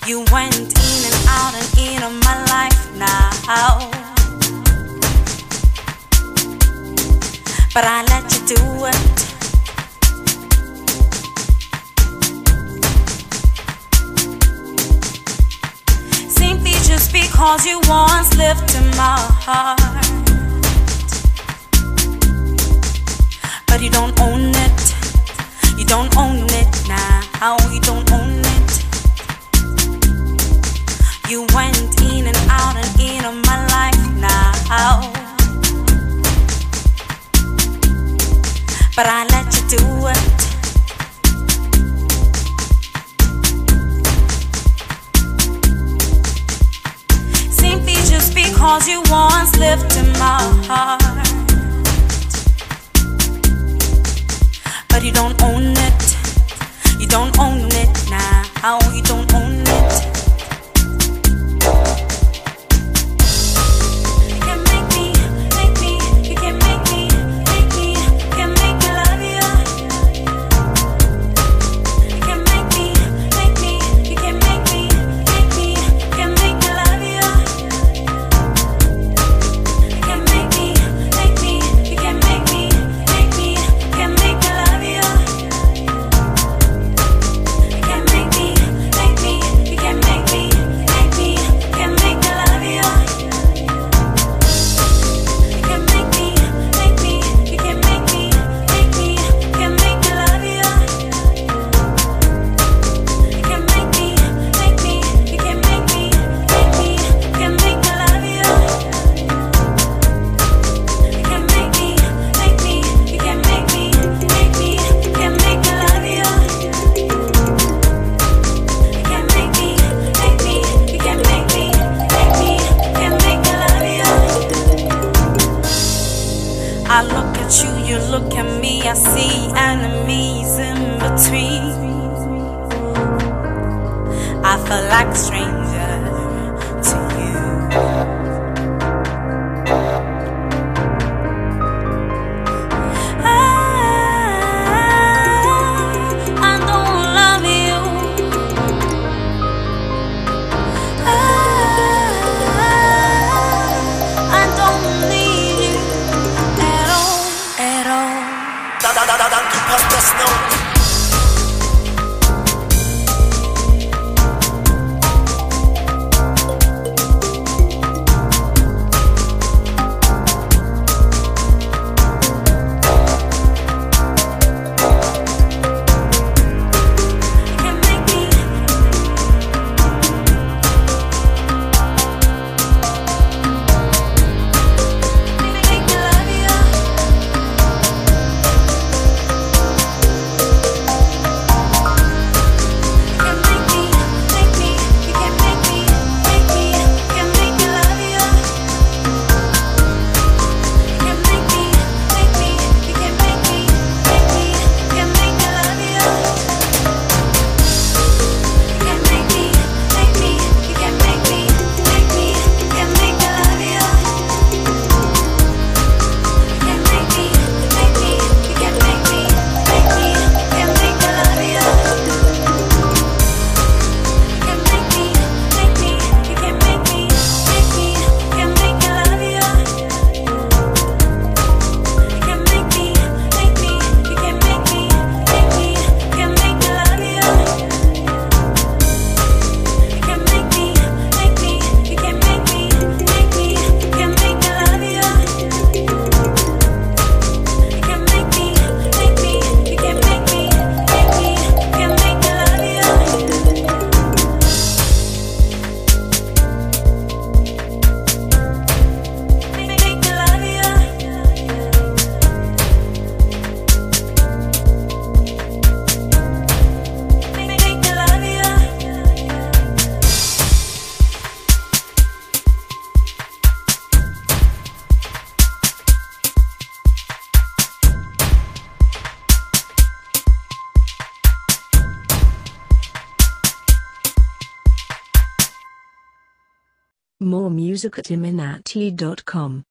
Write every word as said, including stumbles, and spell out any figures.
You went in and out and in of my life now, but I let you do it. Simply just because you once lived in my heart, but you don't own it. You don't own it now. You don't own it. You went in and out and in of my life now, but I let you do it. Simply just because you once lived in my heart, but you don't own it. You don't own it now. You don't own it. I look at you, you look at me, I see enemies in between. I feel like a stranger to you. I, I don't love you. I, I don't need you. Danke, passt das noch? More music at iminati dot com.